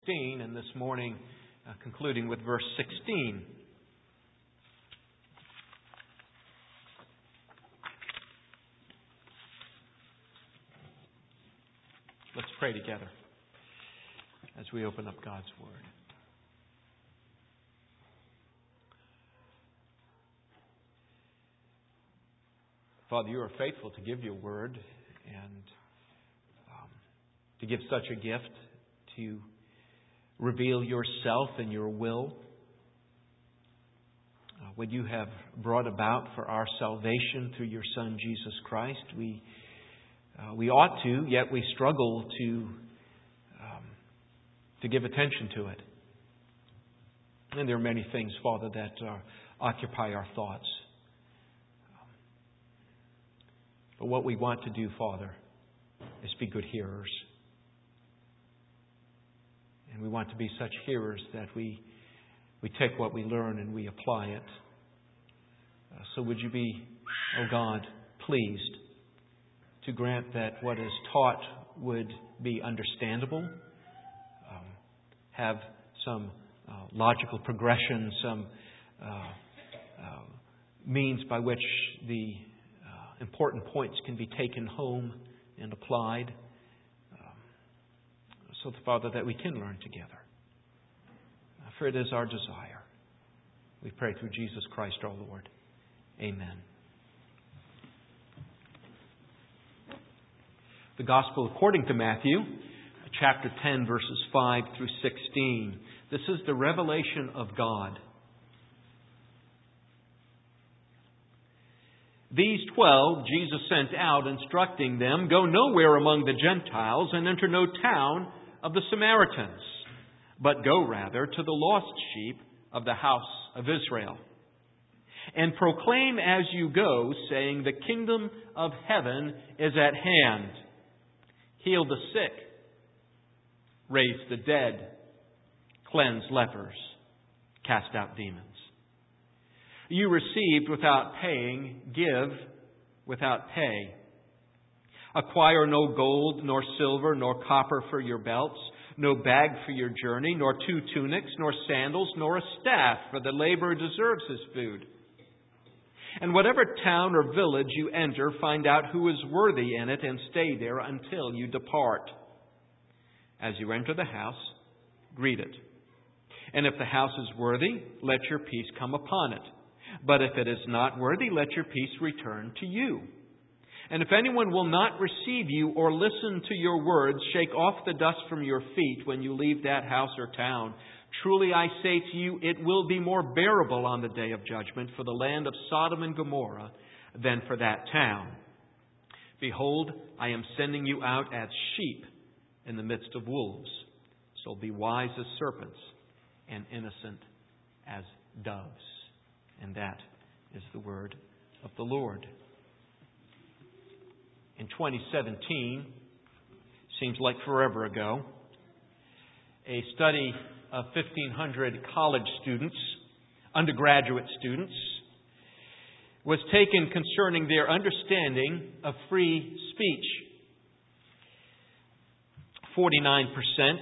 15, and this morning concluding with verse 16. Let's pray together as we open up God's Word. Father, you are faithful to give your Word and to give such a gift, to reveal yourself and your will. What you have brought about for our salvation through your Son, Jesus Christ, we ought to, yet we struggle to give attention to it. And there are many things, Father, that occupy our thoughts. But what we want to do, Father, is be good hearers. And we want to be such hearers that we take what we learn and we apply it. So would you be, O God, pleased to grant that what is taught would be understandable, have some logical progression, some means by which the important points can be taken home and applied, so, Father, that we can learn together. For it is our desire. We pray through Jesus Christ our Lord. Amen. The Gospel according to Matthew, chapter 10, verses 5 through 16. This is the revelation of God. These 12 Jesus sent out, instructing them, "Go nowhere among the Gentiles and enter no town of the Samaritans, but go rather to the lost sheep of the house of Israel. And proclaim as you go, saying, the kingdom of heaven is at hand. Heal the sick, raise the dead, cleanse lepers, cast out demons. You received without paying, give without pay. Acquire no gold, nor silver, nor copper for your belts, no bag for your journey, nor 2 tunics, nor sandals, nor a staff, for the laborer deserves his food. And whatever town or village you enter, find out who is worthy in it, and stay there until you depart. As you enter the house, greet it. And if the house is worthy, let your peace come upon it. But if it is not worthy, let your peace return to you. And if anyone will not receive you or listen to your words, shake off the dust from your feet when you leave that house or town. Truly I say to you, it will be more bearable on the day of judgment for the land of Sodom and Gomorrah than for that town. Behold, I am sending you out as sheep in the midst of wolves. So be wise as serpents and innocent as doves." And that is the word of the Lord. In 2017, seems like forever ago, a study of 1,500 college students, undergraduate students, was taken concerning their understanding of free speech. 49%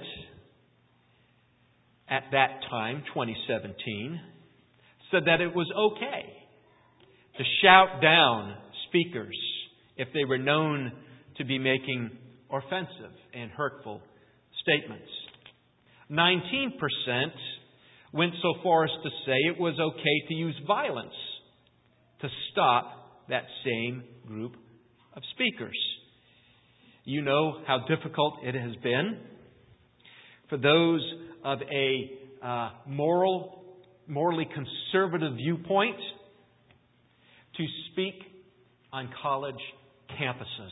at that time, 2017, said that it was okay to shout down speakers if they were known to be making offensive and hurtful statements. 19% went so far as to say it was okay to use violence to stop that same group of speakers. You know how difficult it has been for those of a morally conservative viewpoint to speak on college campuses.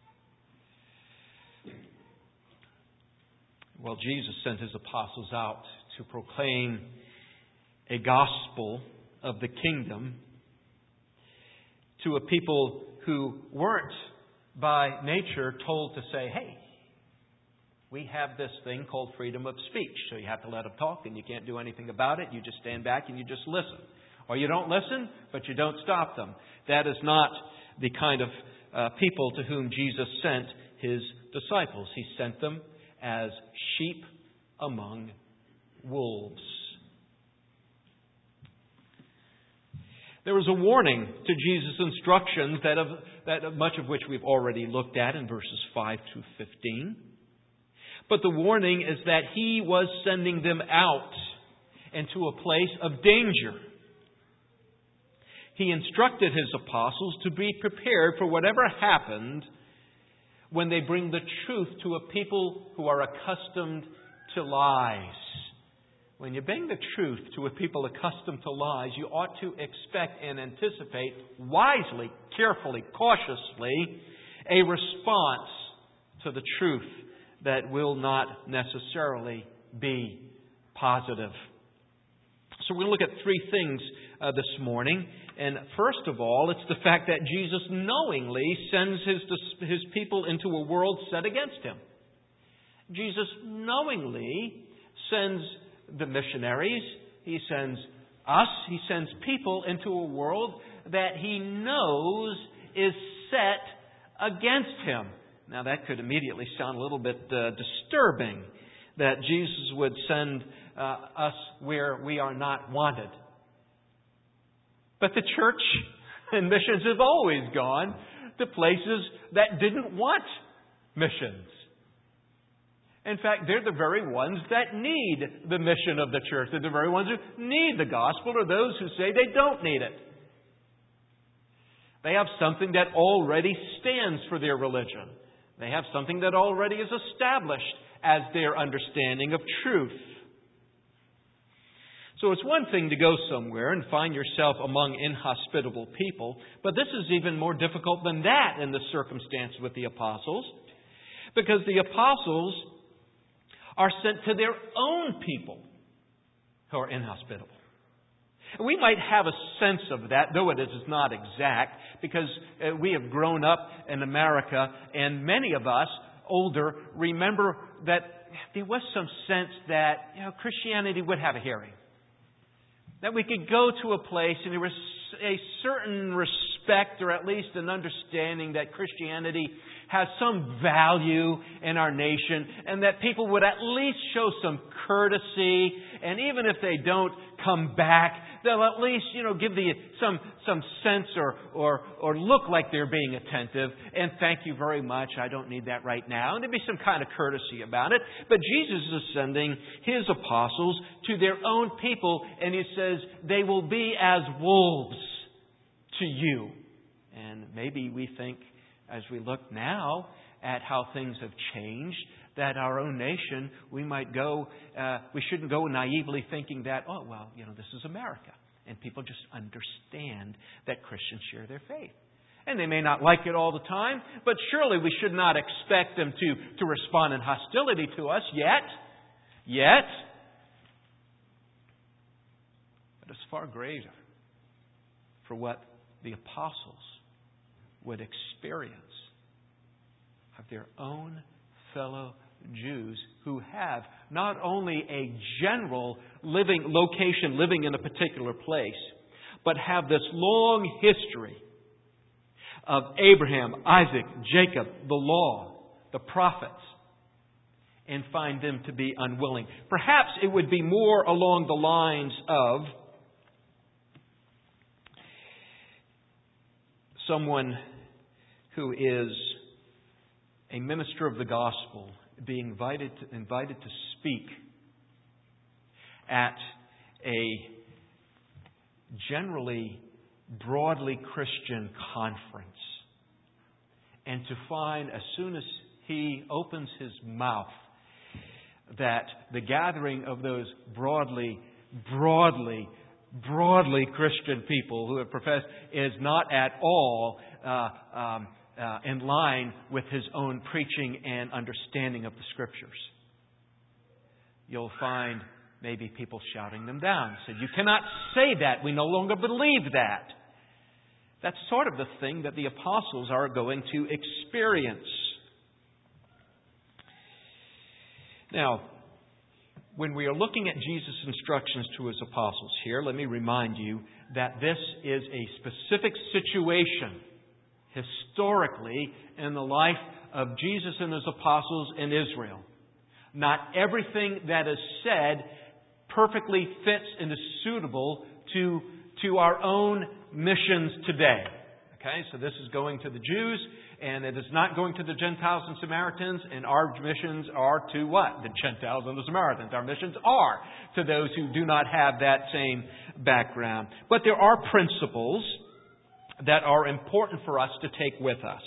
Well, Jesus sent His apostles out to proclaim a gospel of the kingdom to a people who weren't by nature told to say, hey, we have this thing called freedom of speech. So you have to let them talk and you can't do anything about it. You just stand back and you just listen. Or you don't listen, but you don't stop them. That is not the kind of people to whom Jesus sent His disciples. He sent them as sheep among wolves. There was a warning to Jesus' instructions that much of which we've already looked at in verses 5 to 15. But the warning is that He was sending them out into a place of danger. He instructed His apostles to be prepared for whatever happened when they bring the truth to a people who are accustomed to lies. When you bring the truth to a people accustomed to lies, you ought to expect and anticipate wisely, carefully, cautiously, a response to the truth that will not necessarily be positive. So we're going to look at three things this morning. And first of all, it's the fact that Jesus knowingly sends His people into a world set against Him. Jesus knowingly sends the missionaries, He sends us, He sends people into a world that He knows is set against Him. Now that could immediately sound a little bit disturbing, that Jesus would send us where we are not wanted. But the church and missions have always gone to places that didn't want missions. In fact, they're the very ones that need the mission of the church. They're the very ones who need the gospel, or those who say they don't need it. They have something that already stands for their religion. They have something that already is established as their understanding of truth. So it's one thing to go somewhere and find yourself among inhospitable people, but this is even more difficult than that in the circumstance with the apostles, because the apostles are sent to their own people who are inhospitable. We might have a sense of that, though it is not exact, because we have grown up in America, and many of us, older, remember that there was some sense that Christianity would have a hearing. That we could go to a place and there was a certain respect, or at least an understanding that Christianity has some value in our nation, and that people would at least show some courtesy, and even if they don't come back, they'll at least, give some sense or look like they're being attentive, and thank you very much, I don't need that right now. And there'd be some kind of courtesy about it. But Jesus is sending His apostles to their own people, and He says, they will be as wolves to you. And maybe we think, as we look now at how things have changed, that our own nation, we shouldn't go naively thinking that, this is America. And people just understand that Christians share their faith. And they may not like it all the time, but surely we should not expect them to respond in hostility to us yet. But it's far greater for what the apostles would experience of their own fellow Jews who have not only a general living in a particular place, but have this long history of Abraham, Isaac, Jacob, the law, the prophets, and find them to be unwilling. Perhaps it would be more along the lines of someone who is a minister of the gospel being invited to speak at a generally broadly Christian conference, and to find as soon as he opens his mouth that the gathering of those broadly Christian people who have professed is not at all in line with his own preaching and understanding of the Scriptures. You'll find maybe people shouting them down. Said, "You cannot say that. We no longer believe that." That's sort of the thing that the apostles are going to experience. Now, when we are looking at Jesus' instructions to His apostles here, let me remind you that this is a specific situation historically in the life of Jesus and His apostles in Israel. Not everything that is said perfectly fits and is suitable to our own missions today. Okay, so this is going to the Jews, and it is not going to the Gentiles and Samaritans, and our missions are to what? The Gentiles and the Samaritans. Our missions are to those who do not have that same background. But there are principles that are important for us to take with us.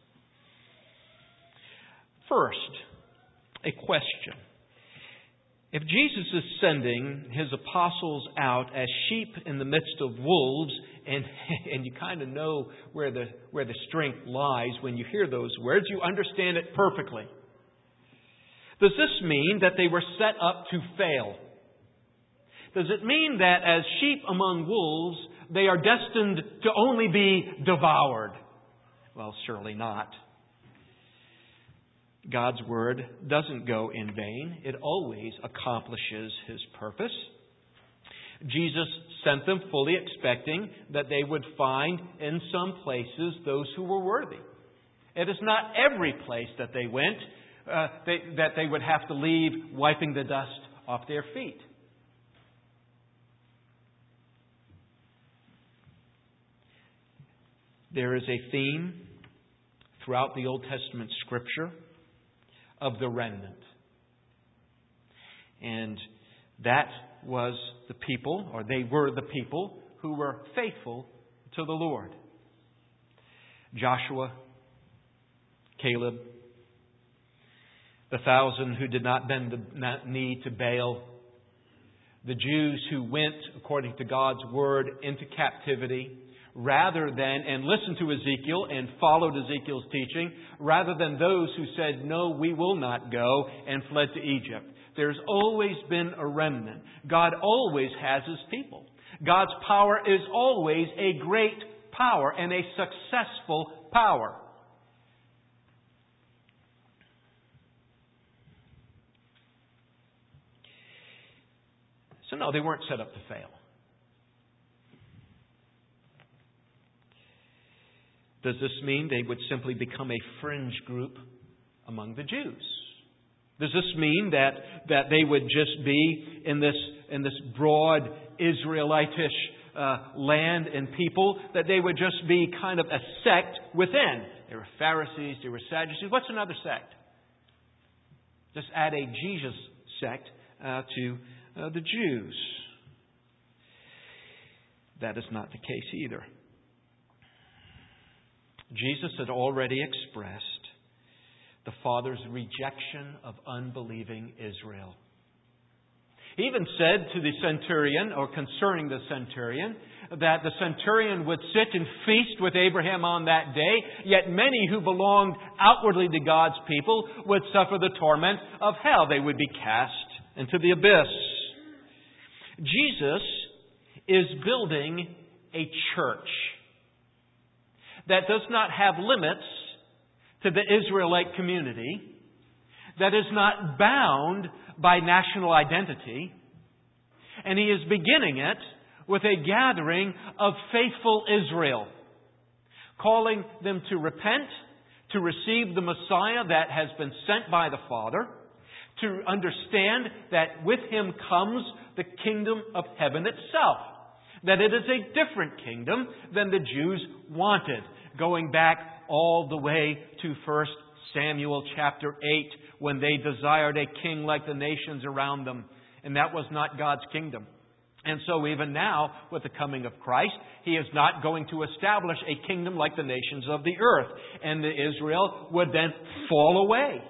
First, a question. If Jesus is sending His apostles out as sheep in the midst of wolves, and you kind of know where the strength lies when you hear those words, you understand it perfectly. Does this mean that they were set up to fail? Does it mean that as sheep among wolves, they are destined to only be devoured? Well, surely not. God's Word doesn't go in vain. It always accomplishes His purpose. Jesus sent them fully expecting that they would find in some places those who were worthy. It is not every place that they went that they would have to leave wiping the dust off their feet. There is a theme throughout the Old Testament Scripture of the remnant. And that was the people, or they were the people, who were faithful to the Lord. Joshua, Caleb, the 1,000 who did not bend the knee to Baal, the Jews who went, according to God's Word, into captivity, rather than, and listened to Ezekiel and followed Ezekiel's teaching, rather than those who said, no, we will not go, and fled to Egypt. There's always been a remnant. God always has His people. God's power is always a great power and a successful power. So no, they weren't set up to fail. Does this mean they would simply become a fringe group among the Jews? Does this mean that they would just be in this broad Israelitish land and people, that they would just be kind of a sect within? There were Pharisees, there were Sadducees. What's another sect? Just add a Jesus sect to the Jews. That is not the case either. Jesus had already expressed the Father's rejection of unbelieving Israel. He even said to the centurion, or concerning the centurion, that the centurion would sit and feast with Abraham on that day, yet many who belonged outwardly to God's people would suffer the torment of hell. They would be cast into the abyss. Jesus is building a church that does not have limits to the Israelite community, that is not bound by national identity, and He is beginning it with a gathering of faithful Israel, calling them to repent, to receive the Messiah that has been sent by the Father, to understand that with Him comes the kingdom of heaven itself, that it is a different kingdom than the Jews wanted, going back all the way to 1 Samuel chapter 8, when they desired a king like the nations around them. And that was not God's kingdom. And so even now, with the coming of Christ, He is not going to establish a kingdom like the nations of the earth. And Israel would then fall away.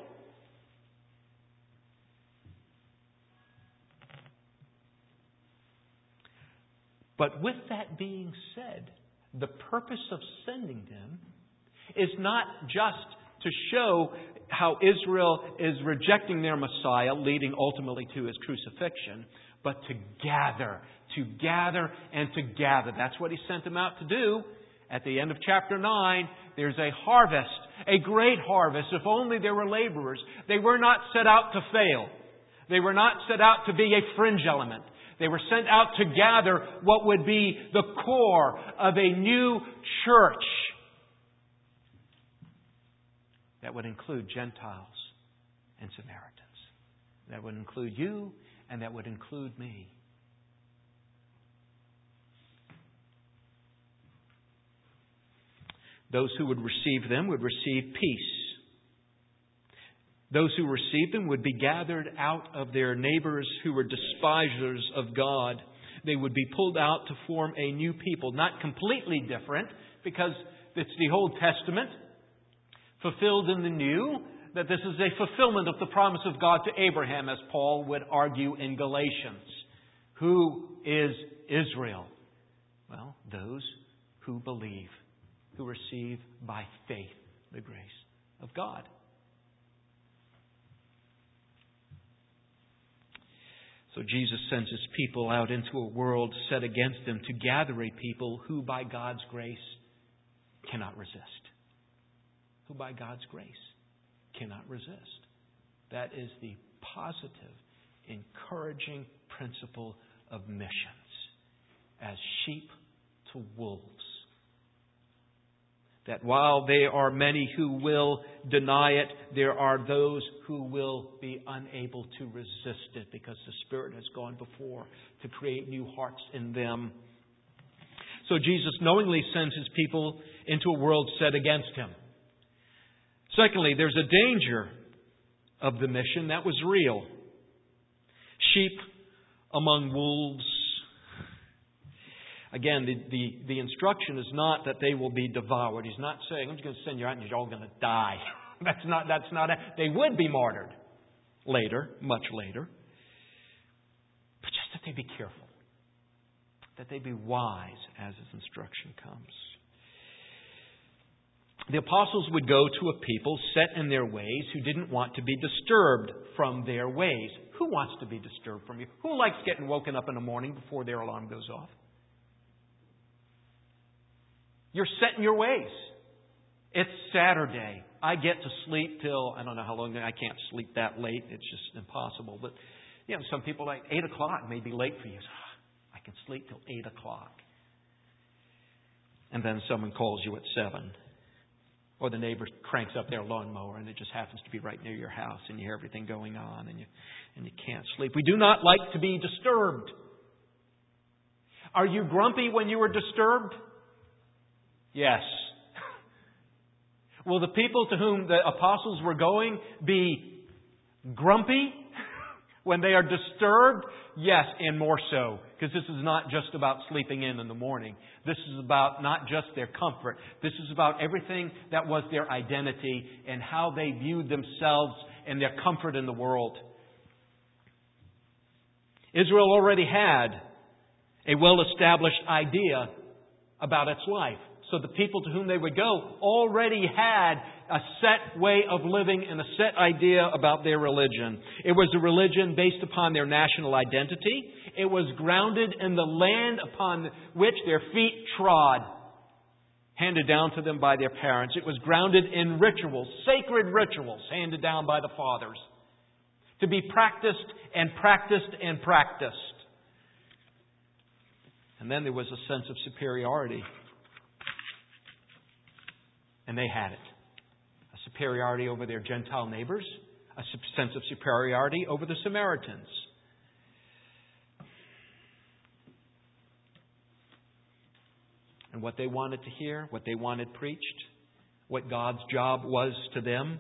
But with that being said, the purpose of sending them is not just to show how Israel is rejecting their Messiah, leading ultimately to His crucifixion, but to gather and to gather. That's what He sent them out to do. At the end of chapter 9, there's a harvest, a great harvest. If only there were laborers. They were not set out to fail. They were not set out to be a fringe element. They were sent out to gather what would be the core of a new church that would include Gentiles and Samaritans. That would include you, and that would include me. Those who would receive them would receive peace. Those who received them would be gathered out of their neighbors who were despisers of God. They would be pulled out to form a new people, not completely different, because it's the Old Testament fulfilled in the New, that this is a fulfillment of the promise of God to Abraham, as Paul would argue in Galatians. Who is Israel? Well, those who believe, who receive by faith the grace of God. So Jesus sends His people out into a world set against them to gather a people who by God's grace cannot resist. Who by God's grace cannot resist. That is the positive, encouraging principle of missions. As sheep to wolves. That while there are many who will deny it, there are those who will be unable to resist it because the Spirit has gone before to create new hearts in them. So Jesus knowingly sends His people into a world set against Him. Secondly, there's a danger of the mission that was real. Sheep among wolves. Again, the instruction is not that they will be devoured. He's not saying, I'm just going to send you out and you're all going to die. That's not it. They would be martyred later, much later. But just that they be careful. That they be wise as His instruction comes. The apostles would go to a people set in their ways who didn't want to be disturbed from their ways. Who wants to be disturbed from you? Who likes getting woken up in the morning before their alarm goes off? You're set in your ways. It's Saturday. I get to sleep till, I don't know how long, I can't sleep that late. It's just impossible. But, some people like 8 o'clock may be late for you. I can sleep till 8 o'clock. And then someone calls you at 7. Or the neighbor cranks up their lawnmower and it just happens to be right near your house and you hear everything going on and you can't sleep. We do not like to be disturbed. Are you grumpy when you were disturbed? Yes. Will the people to whom the apostles were going be grumpy when they are disturbed? Yes, and more so. Because this is not just about sleeping in the morning. This is about not just their comfort. This is about everything that was their identity and how they viewed themselves and their comfort in the world. Israel already had a well-established idea about its life. So the people to whom they would go already had a set way of living and a set idea about their religion. It was a religion based upon their national identity. It was grounded in the land upon which their feet trod, handed down to them by their parents. It was grounded in rituals, sacred rituals, handed down by the fathers, to be practiced and practiced and practiced. And then there was a sense of superiority. And they had it. A superiority over their Gentile neighbors. A sense of superiority over the Samaritans. And what they wanted to hear, what they wanted preached, what God's job was to them,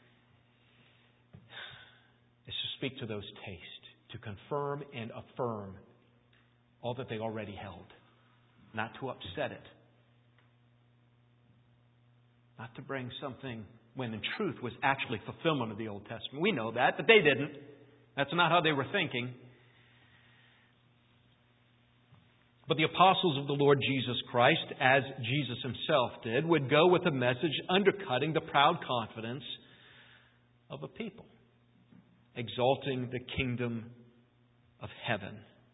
is to speak to those tastes. To confirm and affirm all that they already held. Not to upset it. Not to bring something when in truth was actually fulfillment of the Old Testament. We know that, but they didn't. That's not how they were thinking. But the apostles of the Lord Jesus Christ, as Jesus Himself did, would go with a message undercutting the proud confidence of a people, exalting the kingdom of heaven.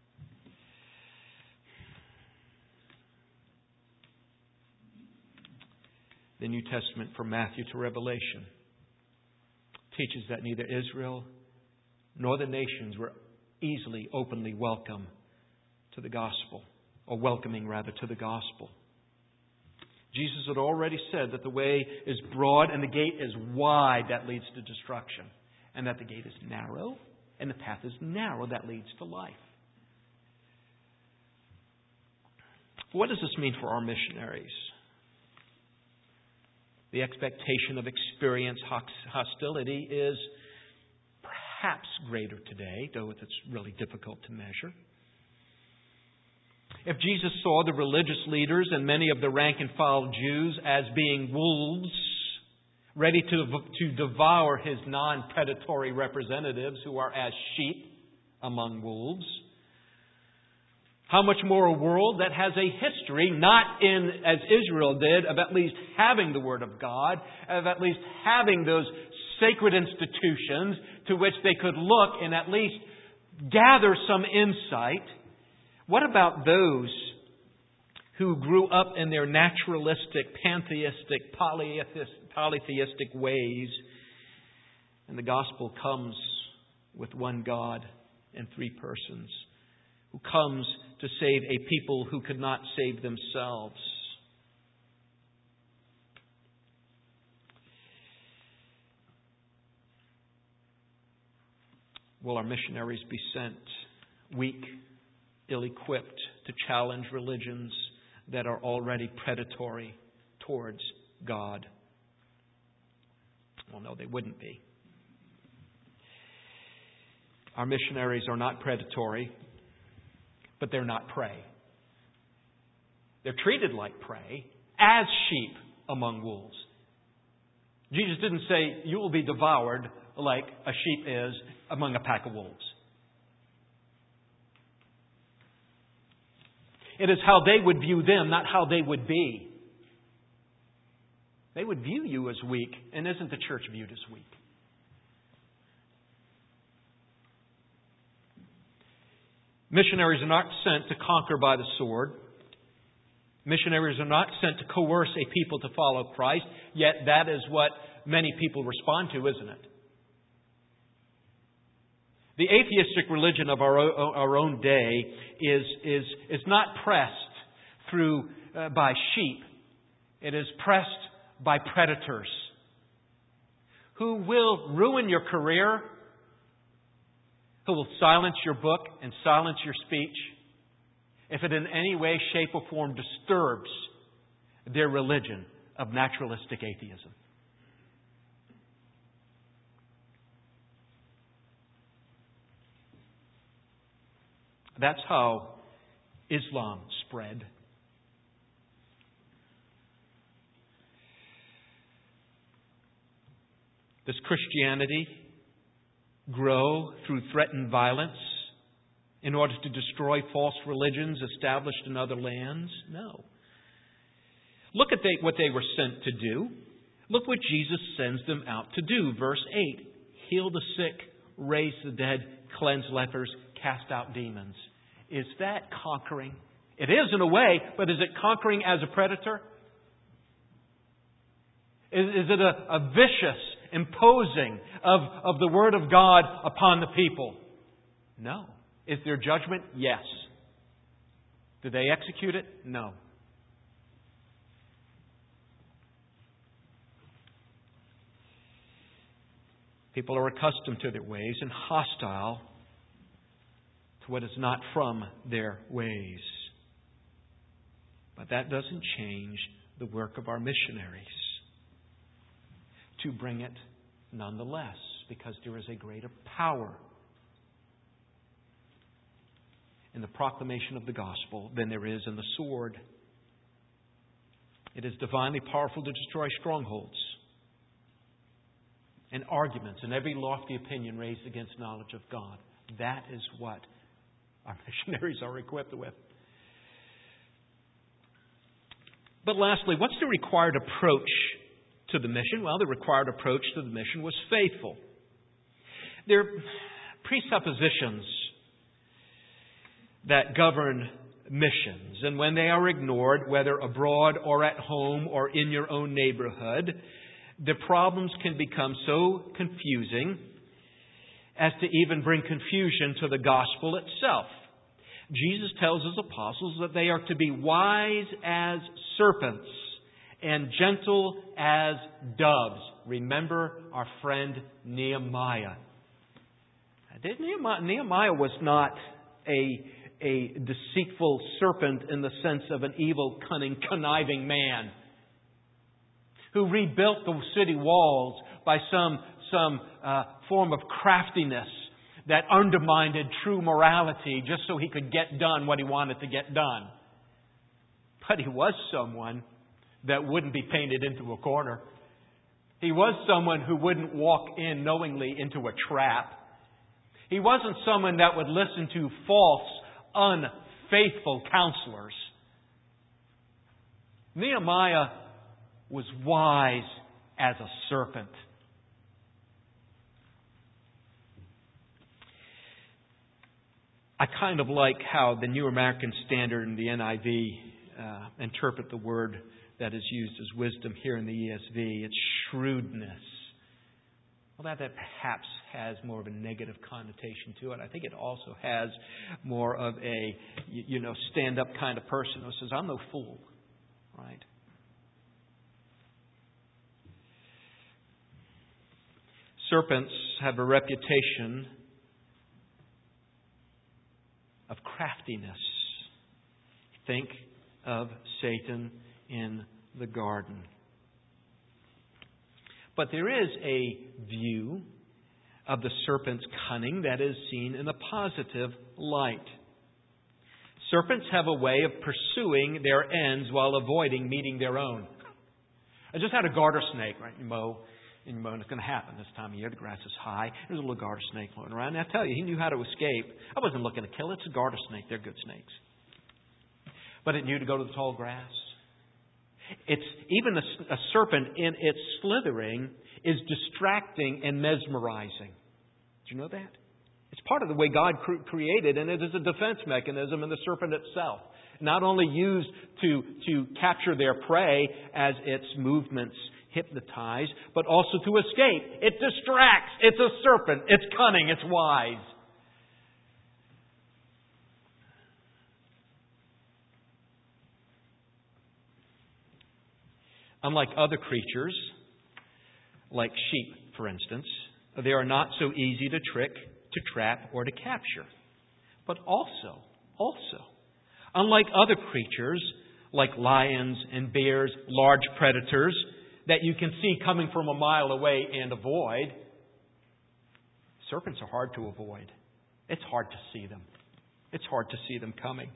The New Testament from Matthew to Revelation teaches that neither Israel nor the nations were easily, openly welcome to the gospel, or welcoming rather to the gospel. Jesus had already said that the way is broad and the gate is wide that leads to destruction, and that the gate is narrow And the path is narrow that leads to life. What does this mean for our missionaries? The expectation of experience hostility is perhaps greater today, though it's really difficult to measure. If Jesus saw the religious leaders and many of the rank and file Jews as being wolves, ready to devour His non-predatory representatives who are as sheep among wolves, how much more a world that has a history, not in, as Israel did, of at least having the Word of God, of at least having those sacred institutions to which they could look and at least gather some insight. What about those who grew up in their naturalistic, pantheistic, polytheistic ways, and the gospel comes with one God and three persons, who comes to save a people who could not save themselves? Will our missionaries be sent weak, ill-equipped to challenge religions that are already predatory towards God? Well, no, they wouldn't be. Our missionaries are not predatory, but they're not prey. They're treated like prey, as sheep among wolves. Jesus didn't say, you will be devoured like a sheep is among a pack of wolves. It is how they would view them, not how they would be. They would view you as weak, and isn't the church viewed as weak? Missionaries are not sent to conquer by the sword. Missionaries are not sent to coerce a people to follow Christ, yet that is what many people respond to, isn't it? The atheistic religion of our own day is not pressed through by sheep. It is pressed by predators who will ruin your career, who will silence your book and silence your speech if it in any way, shape, or form disturbs their religion of naturalistic atheism. That's how Islam spread. Does Christianity grow through threatened violence in order to destroy false religions established in other lands? No. Look at what they were sent to do. Look what Jesus sends them out to do. Verse 8, heal the sick, raise the dead, cleanse lepers, cast out demons. Is that conquering? It is in a way, but is it conquering as a predator? Is it a vicious imposing of the Word of God upon the people? No. Is there judgment? Yes. Do they execute it? No. People are accustomed to their ways and hostile to what is not from their ways. But that doesn't change the work of our missionaries to bring it nonetheless, because there is a greater power in the proclamation of the gospel than there is in the sword. It is divinely powerful to destroy strongholds and arguments and every lofty opinion raised against knowledge of God. That is what our missionaries are equipped with. But lastly, what's the required approach to the mission? Well, the required approach to the mission was faithful. There are presuppositions that govern missions, and when they are ignored, whether abroad or at home or in your own neighborhood, the problems can become so confusing as to even bring confusion to the gospel itself. Jesus tells His apostles that they are to be wise as serpents and gentle as doves. Remember our friend Nehemiah. Nehemiah was not a deceitful serpent in the sense of an evil, cunning, conniving man who rebuilt the city walls by some form of craftiness that undermined true morality just so he could get done what he wanted to get done. But he was someone that wouldn't be painted into a corner. He was someone who wouldn't walk in knowingly into a trap. He wasn't someone that would listen to false, unfaithful counselors. Nehemiah was wise as a serpent. I kind of like how the New American Standard and the NIV interpret the word that is used as wisdom here in the ESV. It's shrewdness. Well, that perhaps has more of a negative connotation to it. I think it also has more of a, stand-up kind of person who says, I'm no fool, right? Serpents have a reputation of craftiness. Think of Satan in the garden. But there is a view of the serpent's cunning that is seen in a positive light. Serpents have a way of pursuing their ends while avoiding meeting their own. I just had a garter snake, right? You mow, and it's going to happen this time of year. The grass is high. There's a little garter snake floating around. And I tell you, he knew how to escape. I wasn't looking to kill it. It's a garter snake. They're good snakes. But it knew to go to the tall grass. It's even a serpent in its slithering is distracting and mesmerizing. Did you know that? It's part of the way God created, and it is a defense mechanism in the serpent itself. Not only used to capture their prey as its movements hypnotize, but also to escape. It distracts. It's a serpent. It's cunning. It's wise. Unlike other creatures, like sheep, for instance, they are not so easy to trick, to trap, or to capture. But also, unlike other creatures, like lions and bears, large predators, that you can see coming from a mile away and avoid, serpents are hard to avoid. It's hard to see them. It's hard to see them coming.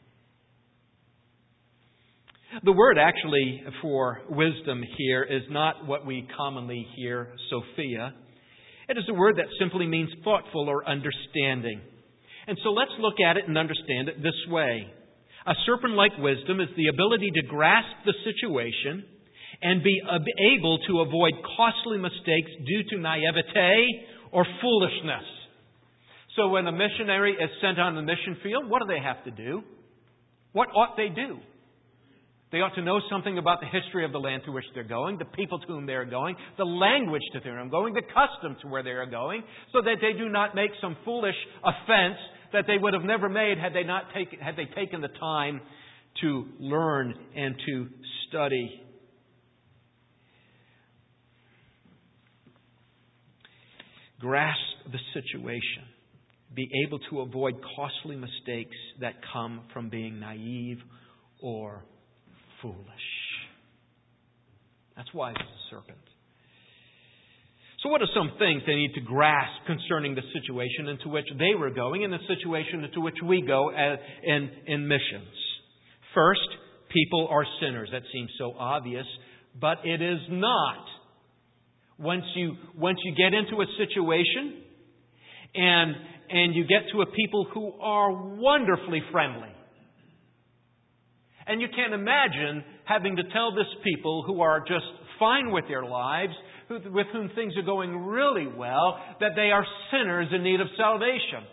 The word actually for wisdom here is not what we commonly hear, Sophia. It is a word that simply means thoughtful or understanding. And so let's look at it and understand it this way. A serpent-like wisdom is the ability to grasp the situation and be able to avoid costly mistakes due to naivete or foolishness. So when a missionary is sent on the mission field, what do they have to do? What ought they do? They ought to know something about the history of the land to which they're going, the people to whom they're going, the language to whom they're going, the custom to where they are going, so that they do not make some foolish offense that they would have never made had they taken the time to learn and to study. Grasp the situation. Be able to avoid costly mistakes that come from being naive or foolish. That's wise as a serpent. So what are some things they need to grasp concerning the situation into which they were going and the situation into which we go in missions? First, people are sinners. That seems so obvious, but it is not. Once you get into a situation and you get to a people who are wonderfully friendly, and you can't imagine having to tell this people who are just fine with their lives, with whom things are going really well, that they are sinners in need of salvation.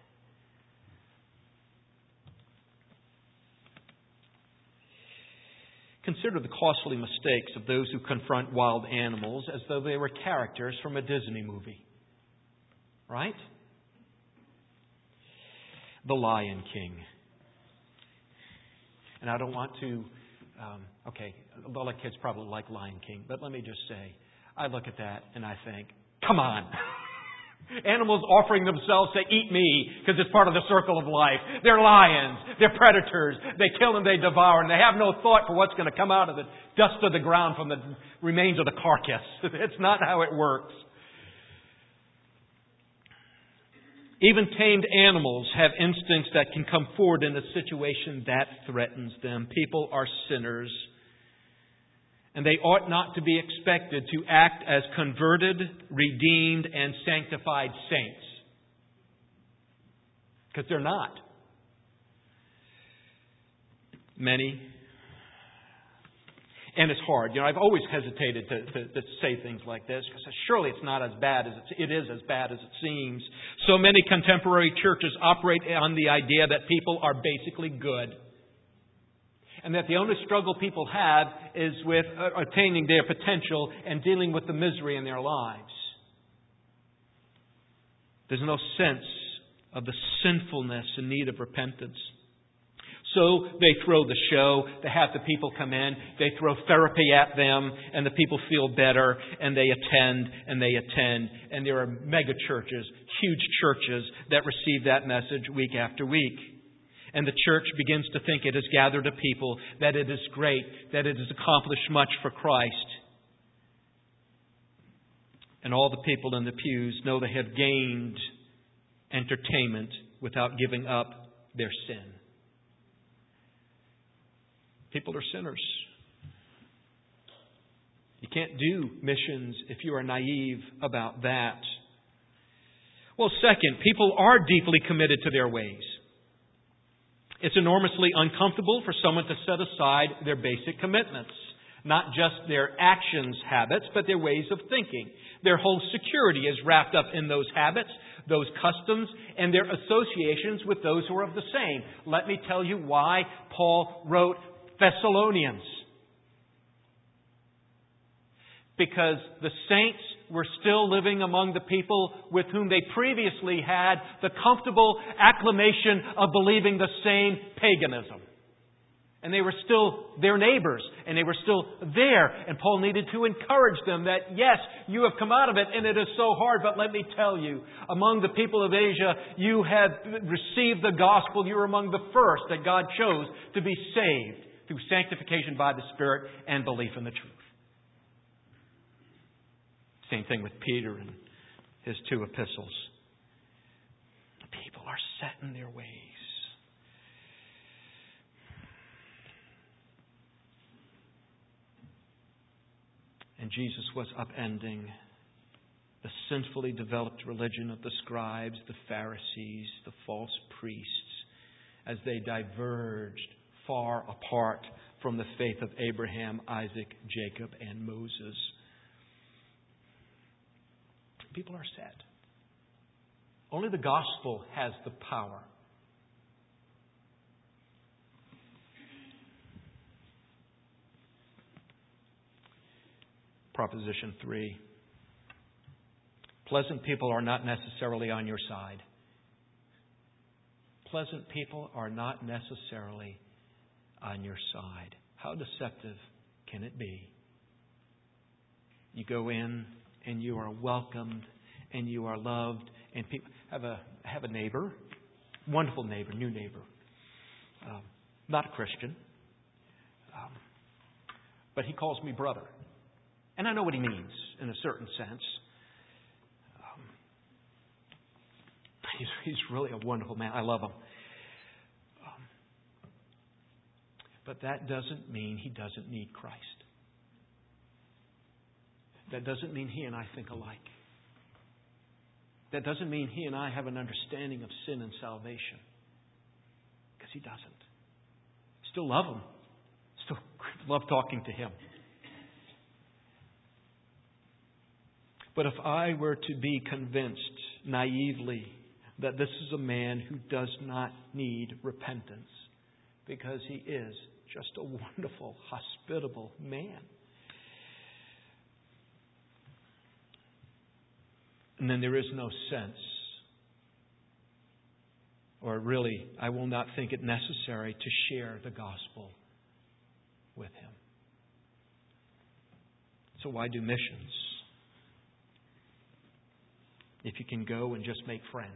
Consider the costly mistakes of those who confront wild animals as though they were characters from a Disney movie. Right? The Lion King. And I don't want to... a lot of kids probably like Lion King, but let me just say, I look at that and I think, come on! Animals offering themselves to eat me because it's part of the circle of life. They're lions. They're predators. They kill and they devour, and they have no thought for what's going to come out of the dust of the ground from the remains of the carcass. It's not how it works. Even tamed animals have instincts that can come forward in a situation that threatens them. People are sinners. And they ought not to be expected to act as converted, redeemed, and sanctified saints. Because they're not. Many. And it's hard. I've always hesitated to say things like this, because surely it's not as bad as it is as bad as it seems. So many contemporary churches operate on the idea that people are basically good. And that the only struggle people have is with attaining their potential and dealing with the misery in their lives. There's no sense of the sinfulness and need of repentance. So they throw the show, they have the people come in, they throw therapy at them, and the people feel better, and they attend, and there are mega churches, huge churches that receive that message week after week. And the church begins to think it has gathered a people, that it is great, that it has accomplished much for Christ. And all the people in the pews know they have gained entertainment without giving up their sin. People are sinners. You can't do missions if you are naive about that. Well, second, people are deeply committed to their ways. It's enormously uncomfortable for someone to set aside their basic commitments. Not just their actions, habits, but their ways of thinking. Their whole security is wrapped up in those habits, those customs, and their associations with those who are of the same. Let me tell you why Paul wrote Thessalonians. Because the saints were still living among the people with whom they previously had the comfortable acclamation of believing the same paganism. And they were still their neighbors, and they were still there. And Paul needed to encourage them that, yes, you have come out of it, and it is so hard, but let me tell you, among the people of Asia, you have received the gospel. You're among the first that God chose to be saved through sanctification by the Spirit and belief in the truth. Same thing with Peter and his 2 epistles. People are set in their ways. And Jesus was upending the sinfully developed religion of the scribes, the Pharisees, the false priests, as they diverged far apart from the faith of Abraham, Isaac, Jacob, and Moses. People are sad. Only the gospel has the power. Proposition 3. Pleasant people are not necessarily on your side. Pleasant people are not necessarily on your side. How deceptive can it be? You go in and you are welcomed and you are loved, and people have a neighbor, wonderful neighbor, new neighbor, not a Christian, but he calls me brother, and I know what he means in a certain sense. He's really a wonderful man. I love him. But that doesn't mean he doesn't need Christ. That doesn't mean he and I think alike. That doesn't mean he and I have an understanding of sin and salvation. Because he doesn't. Still love him. Still love talking to him. But if I were to be convinced naively that this is a man who does not need repentance because he is just a wonderful, hospitable man, and then there is no sense, or really, I will not think it necessary to share the gospel with him. So why do missions? if you can go and just make friends.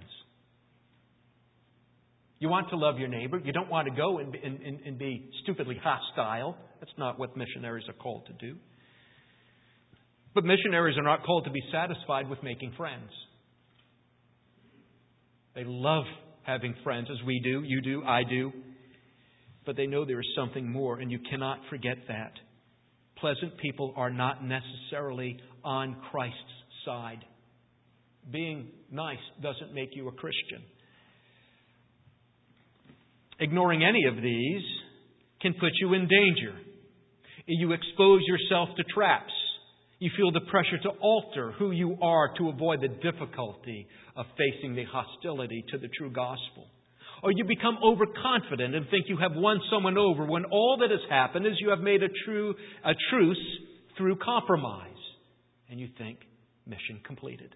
You want to love your neighbor. You don't want to go and be stupidly hostile. That's not what missionaries are called to do. But missionaries are not called to be satisfied with making friends. They love having friends, as we do, you do, I do. But they know there is something more, and you cannot forget that. Pleasant people are not necessarily on Christ's side. Being nice doesn't make you a Christian. Ignoring any of these can put you in danger. You expose yourself to traps. You feel the pressure to alter who you are to avoid the difficulty of facing the hostility to the true gospel. Or you become overconfident and think you have won someone over when all that has happened is you have made a truce through compromise. And you think, mission completed.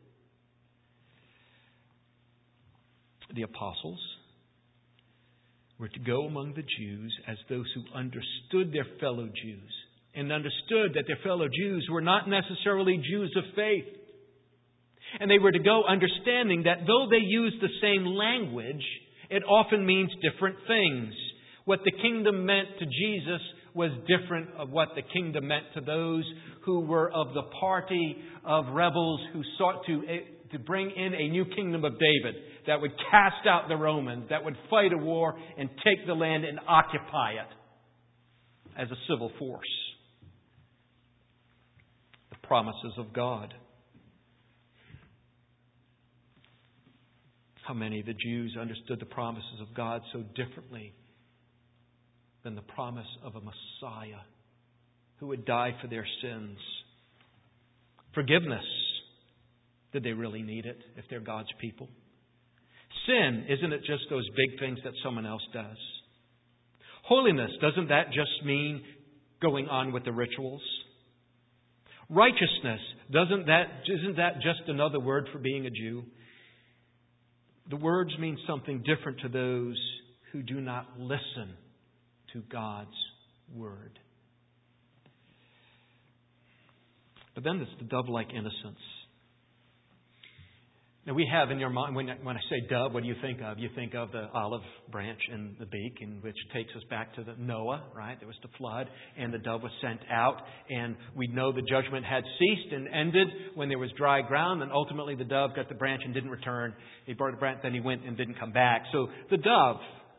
The apostles were to go among the Jews as those who understood their fellow Jews and understood that their fellow Jews were not necessarily Jews of faith. And they were to go understanding that though they used the same language, it often means different things. What the kingdom meant to Jesus was different of what the kingdom meant to those who were of the party of rebels who sought to bring in a new kingdom of David that would cast out the Romans, that would fight a war and take the land and occupy it as a civil force. The promises of God. How many of the Jews understood the promises of God so differently than the promise of a Messiah who would die for their sins? Forgiveness. Did they really need it if they're God's people? Sin, isn't it just those big things that someone else does? Holiness, doesn't that just mean going on with the rituals? Righteousness, isn't that just another word for being a Jew? The words mean something different to those who do not listen to God's Word. But then there's the dove-like innocence. Now we have in your mind, when I say dove, what do you think of? You think of the olive branch and the beak, which takes us back to the Noah, right? There was the flood, and the dove was sent out, and we know the judgment had ceased and ended when there was dry ground, and ultimately the dove got the branch and didn't return. He brought the branch, then he went and didn't come back. So the dove.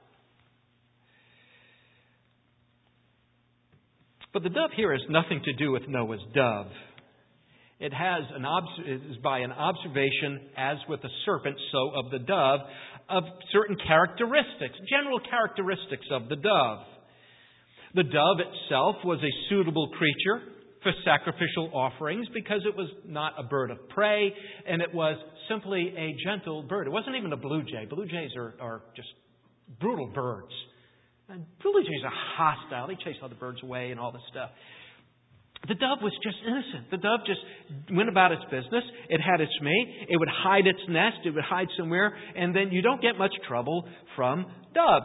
But the dove here has nothing to do with Noah's dove. It is by an observation, as with the serpent, so of the dove, of certain characteristics, general characteristics of the dove. The dove itself was a suitable creature for sacrificial offerings because it was not a bird of prey, and it was simply a gentle bird. It wasn't even a blue jay. Blue jays are just brutal birds. And blue jays are hostile. They chase other birds away and all this stuff. The dove was just innocent. The dove just went about its business. It had its mate. It would hide its nest. It would hide somewhere. And then you don't get much trouble from doves.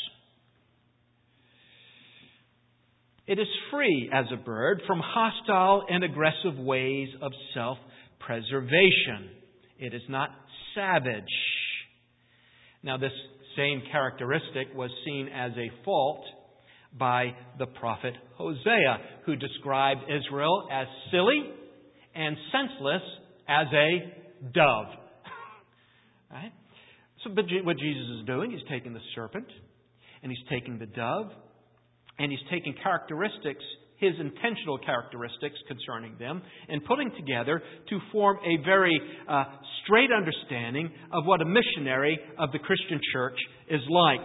It is free as a bird from hostile and aggressive ways of self-preservation. It is not savage. Now, this same characteristic was seen as a fault by the prophet Hosea, who described Israel as silly and senseless as a dove. Right? So, but what Jesus is doing, He's taking the serpent, and He's taking the dove, and He's taking characteristics, His intentional characteristics concerning them, and putting together to form a very straight understanding of what a missionary of the Christian church is like.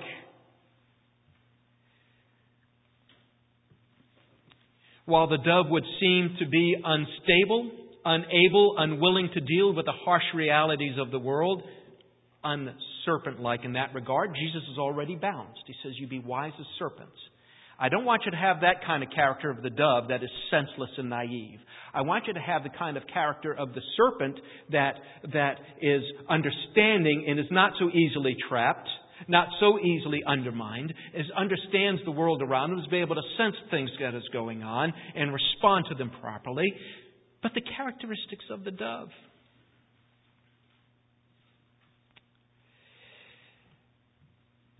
While the dove would seem to be unstable, unable, unwilling to deal with the harsh realities of the world, unserpent-like in that regard, Jesus is already balanced. He says, you be wise as serpents. I don't want you to have that kind of character of the dove that is senseless and naive. I want you to have the kind of character of the serpent that is understanding and is not so easily trapped, not so easily undermined, understands the world around him, is able to sense things that is going on and respond to them properly. But the characteristics of the dove.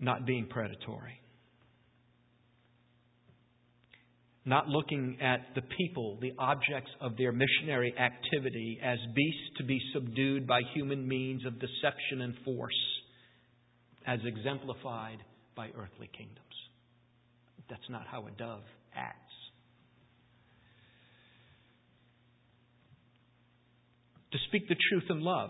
not being predatory. Not looking at the people, the objects of their missionary activity, as beasts to be subdued by human means of deception and force, as exemplified by earthly kingdoms. That's not how a dove acts. To speak the truth in love.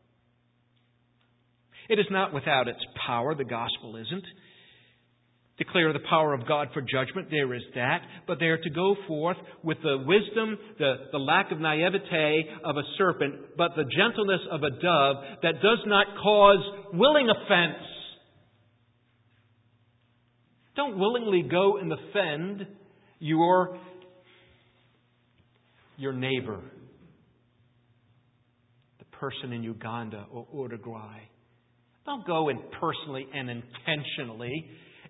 It is not without its power, the gospel isn't. Declare the power of God for judgment, there is that. But they are to go forth with the wisdom, the lack of naivete of a serpent, but the gentleness of a dove that does not cause willing offense. Don't willingly go and offend your neighbor, the person in Uganda or Uruguay. Don't go and personally and intentionally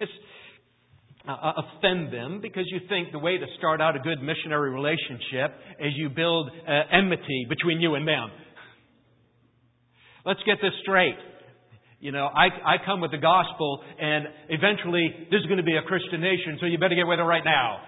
offend them because you think the way to start out a good missionary relationship is you build enmity between you and them. Let's get this straight. You know, I come with the gospel and eventually this is going to be a Christian nation, so you better get with it right now.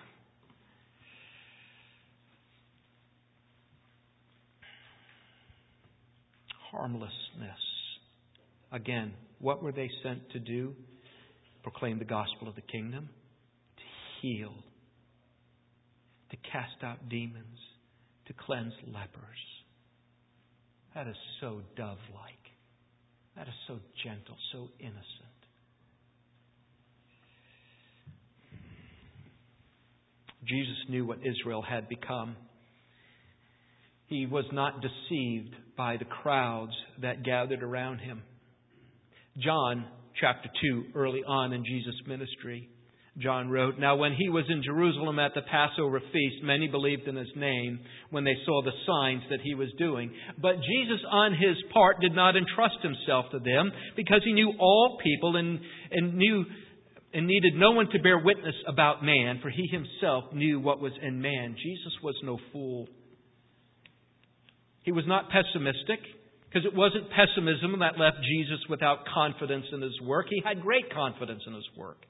Harmlessness. Again, what were they sent to do? Proclaim the gospel of the kingdom, to heal, to cast out demons, to cleanse lepers. That is so dove-like. That is so gentle, so innocent. Jesus knew what Israel had become. He was not deceived by the crowds that gathered around Him. John chapter 2, early on in Jesus' ministry, John wrote, "Now when He was in Jerusalem at the Passover feast, many believed in His name when they saw the signs that He was doing. But Jesus on His part did not entrust Himself to them because He knew all people and needed no one to bear witness about man, for He Himself knew what was in man." Jesus was no fool. He was not pessimistic, because it wasn't pessimism that left Jesus without confidence in His work. He had great confidence in His work.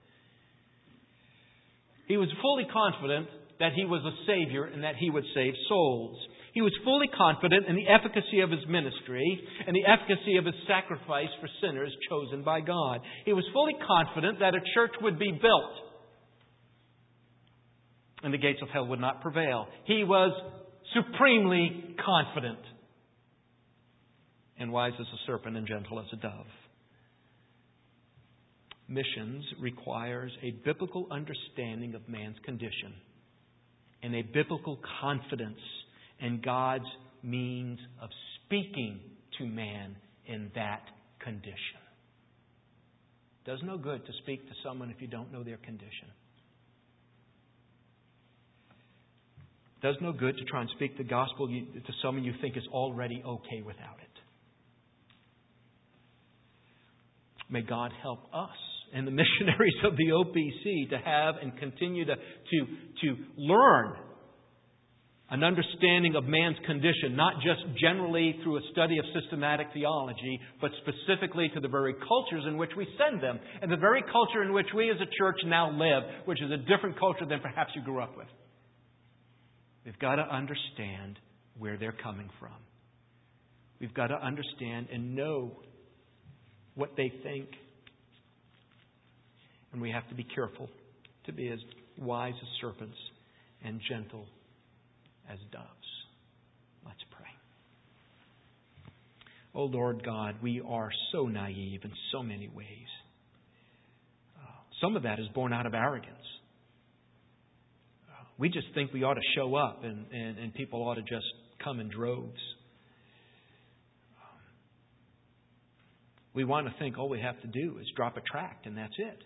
He was fully confident that He was a Savior and that He would save souls. He was fully confident in the efficacy of His ministry and the efficacy of His sacrifice for sinners chosen by God. He was fully confident that a church would be built and the gates of hell would not prevail. He was supremely confident. And wise as a serpent and gentle as a dove. Missions requires a biblical understanding of man's condition and a biblical confidence in God's means of speaking to man in that condition. It does no good to speak to someone if you don't know their condition. It does no good to try and speak the gospel to someone you think is already okay without it. May God help us and the missionaries of the OPC to have and continue to learn an understanding of man's condition, not just generally through a study of systematic theology, but specifically to the very cultures in which we send them, and the very culture in which we as a church now live, which is a different culture than perhaps you grew up with. We've got to understand where they're coming from. We've got to understand and know what they think. And we have to be careful to be as wise as serpents and gentle as doves. Let's pray. Oh Lord God, we are so naive in so many ways. Some of that is born out of arrogance. We just think we ought to show up and people ought to just come in droves. We want to think all we have to do is drop a tract and that's it.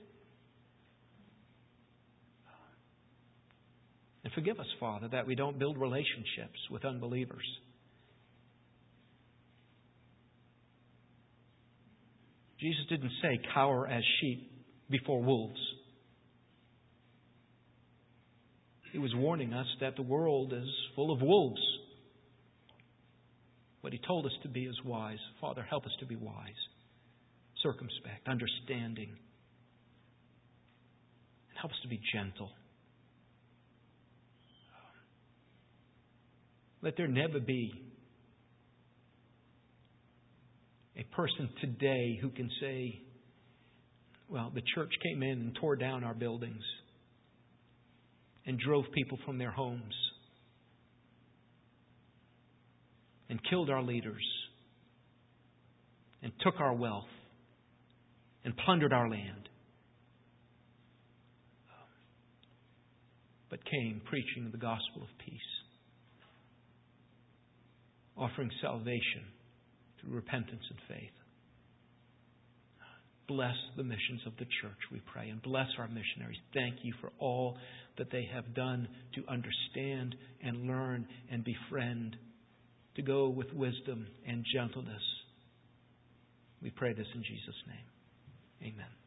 And forgive us, Father, that we don't build relationships with unbelievers. Jesus didn't say cower as sheep before wolves. He was warning us that the world is full of wolves. But He told us to be as wise. Father, help us to be wise. circumspect, understanding. And help us to be gentle. Let there never be a person today who can say, well, the church came in and tore down our buildings and drove people from their homes and killed our leaders and took our wealth and plundered our land, but came preaching the gospel of peace, offering salvation through repentance and faith. Bless the missions of the church, we pray, and bless our missionaries. Thank you for all that they have done to understand and learn and befriend, to go with wisdom and gentleness. We pray this in Jesus' name. Amen.